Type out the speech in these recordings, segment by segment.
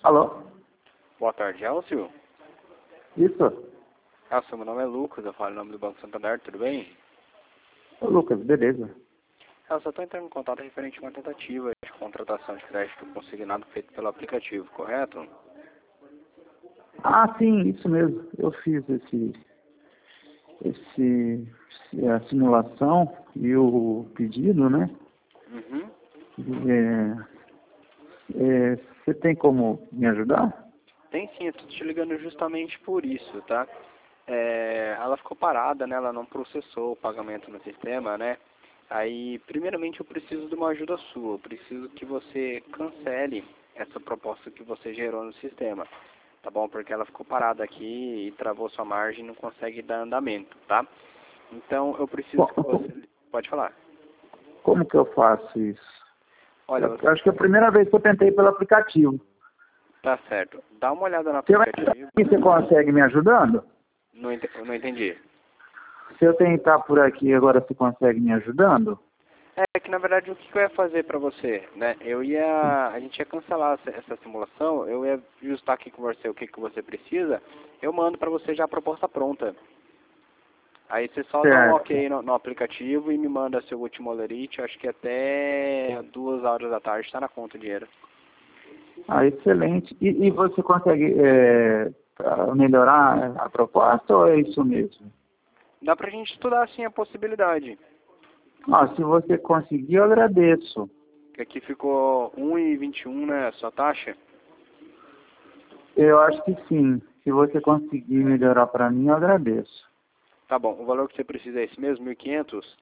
Alô? Boa tarde, Elcio. Isso? Elcio, meu nome é Lucas, eu falo em nome do Banco Santander, tudo bem? Ô, Lucas, beleza. Elcio, eu estou entrando em contato referente a uma tentativa de contratação de crédito consignado feito pelo aplicativo, correto? Ah, sim, isso mesmo. Eu fiz a simulação e o pedido, né? Uhum. Você tem como me ajudar? Tem sim, eu estou te ligando justamente por isso, tá? Ela ficou parada, né? Ela não processou o pagamento no sistema, né? Aí, primeiramente, eu preciso de uma ajuda sua. Eu preciso que você cancele essa proposta que você gerou no sistema, tá bom? Porque ela ficou parada aqui e travou sua margem e não consegue dar andamento, tá? Então, eu preciso que você... Pode falar. Como que eu faço isso? Olha, Eu acho que é a primeira vez que eu tentei pelo aplicativo. tá certo. Dá uma olhada no Você vai aplicativo. aqui, você consegue me ajudando? Não entendi. Se eu tentar por aqui agora, você consegue me ajudando? É que na verdade o que eu ia fazer para você, né? A gente ia cancelar essa simulação, eu ia ajustar aqui com você o que você precisa, eu mando para você já a proposta pronta. Aí você só dá um Certo. ok no aplicativo e me manda seu último lerite, acho que até 2 horas da tarde está na conta o dinheiro. Ah, excelente. E você consegue melhorar a proposta ou é isso mesmo? Dá pra gente estudar assim a possibilidade. Ah, se você conseguir, eu agradeço. Que aqui ficou 1,21, né, a sua taxa? Eu acho que sim. Se você conseguir melhorar para mim, eu agradeço. Tá bom, o valor que você precisa é esse mesmo, 1.500?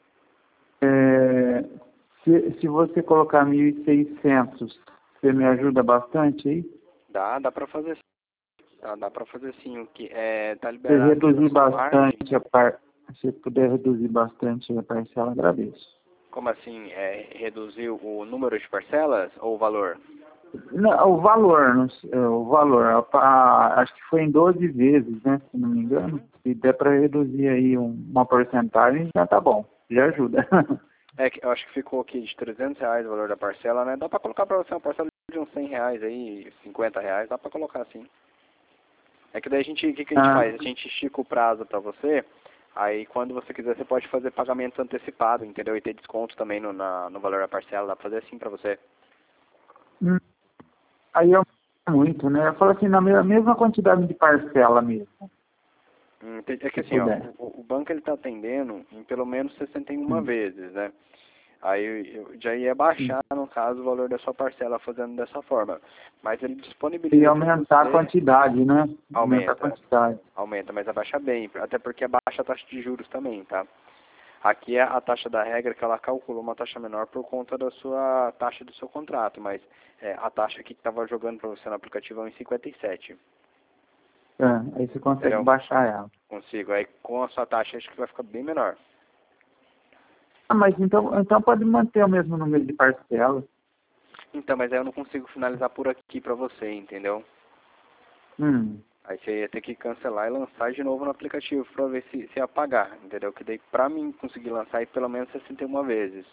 É, se você colocar 1.600, você me ajuda bastante aí? Dá pra fazer sim. Dá pra fazer sim, o que tá Se liberado aqui na reduzir sua margem. bastante se puder reduzir bastante a parcela, agradeço. Como assim? Reduzir o número de parcelas ou o valor? Não, o valor, não sei, o valor, acho que foi em 12 vezes, né, se não me engano. Se der para reduzir aí uma porcentagem, já tá bom, já ajuda. Eu acho que ficou aqui de R$ 300 o valor da parcela, né? Dá pra colocar pra você uma parcela de uns R$ 100 aí, R$ 50, dá pra colocar assim. É que daí o que a gente Ah, faz? A gente estica o prazo pra você, aí quando você quiser você pode fazer pagamento antecipado, entendeu? E ter desconto também no valor da parcela, dá pra fazer assim pra você. hum, aí é muito, né? Eu falo assim, na mesma quantidade de parcela mesmo, É que se assim, ó, puder. o banco ele tá atendendo em pelo menos 61 Hum, vezes, né? Aí eu já ia baixar, no caso, o valor da sua parcela fazendo dessa forma. Mas ele E disponibiliza para aumentar a você, quantidade, né? Aumentar a aumenta, quantidade. mas abaixa bem, até porque abaixa a taxa de juros também, tá? Aqui é a taxa da regra que ela calcula uma taxa menor por conta da sua taxa do seu contrato, mas a taxa aqui que estava jogando para você no aplicativo é 1,57, Aí você consegue entendeu? baixar ela. Consigo. Aí com a sua taxa acho que vai ficar bem menor. Ah, mas então pode manter o mesmo número de parcelas. Então, mas aí eu não consigo finalizar por aqui para você, entendeu? Hum. Aí você ia ter que cancelar e lançar de novo no aplicativo para ver se ia pagar, entendeu? Que daí pra mim conseguir lançar aí pelo menos 61 vezes.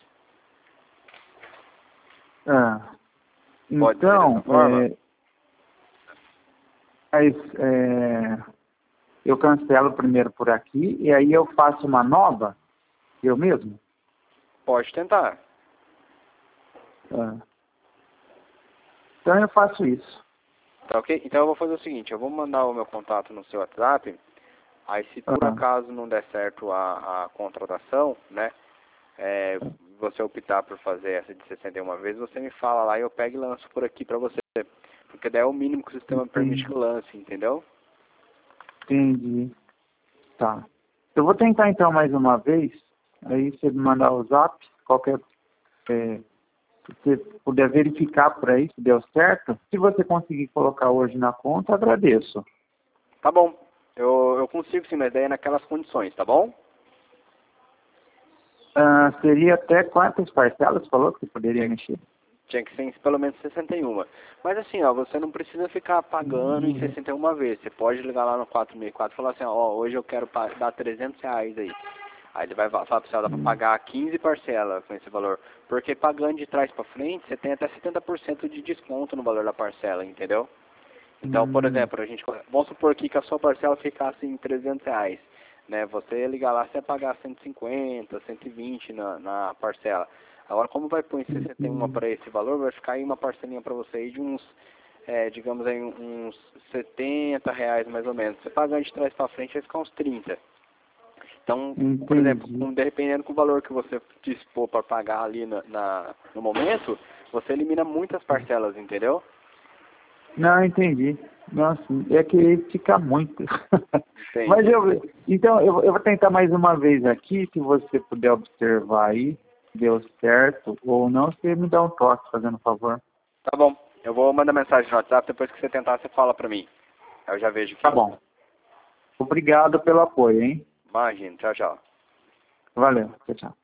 Ah, Pode ser dessa então, forma? mas, eu cancelo primeiro por aqui e aí eu faço uma nova, eu mesmo? Pode tentar. Ah, então eu faço isso. Tá ok? Então eu vou fazer o seguinte, eu vou mandar o meu contato no seu WhatsApp, aí se por Ah, acaso não der certo a contratação, né? Você optar por fazer essa de 61 vezes, você me fala lá e eu pego e lanço por aqui pra você. Porque daí é o mínimo que o sistema permite que entendi, eu lance, entendeu? entendi. Tá. Eu vou tentar então mais uma vez, aí você me mandar o zap, se você puder verificar por aí se deu certo. Se você conseguir colocar hoje na conta, agradeço. Tá bom. Eu consigo sim, mas daí é naquelas condições, tá bom? Ah, seria até quantas parcelas falou que você poderia Tinha, mexer? tinha que ser em pelo menos 61. Mas assim, ó, você não precisa ficar pagando em 61 vezes. Você pode ligar lá no 464 e falar assim, ó, hoje eu quero dar R$ 300 aí. Aí ele vai falar para você, ó, dá para pagar 15 parcelas com esse valor. Porque pagando de trás para frente, você tem até 70% de desconto no valor da parcela, entendeu? Então, por exemplo, vamos supor aqui que a sua parcela ficasse em R$ 300, né? Você ligar lá, você vai pagar 150, 120 na parcela. Agora, como vai pôr em 61 para esse valor, vai ficar aí uma parcelinha para você aí de uns, digamos aí, uns R$ 70 mais ou menos. Você pagando de trás para frente, vai ficar uns 30. Então, por exemplo, dependendo do valor que você dispor para pagar ali no momento, você elimina muitas parcelas, entendeu? Não, entendi. Nossa, é que fica muito. Entendi. Mas então, eu vou tentar mais uma vez aqui, se você puder observar aí, deu certo ou não, você me dá um toque, fazendo favor. Tá bom, eu vou mandar mensagem no WhatsApp, depois que você tentar, você fala pra mim. Aí eu já vejo aqui. Tá bom. Obrigado pelo apoio, hein? Imagina, tchau, tchau. Valeu, tchau, tchau.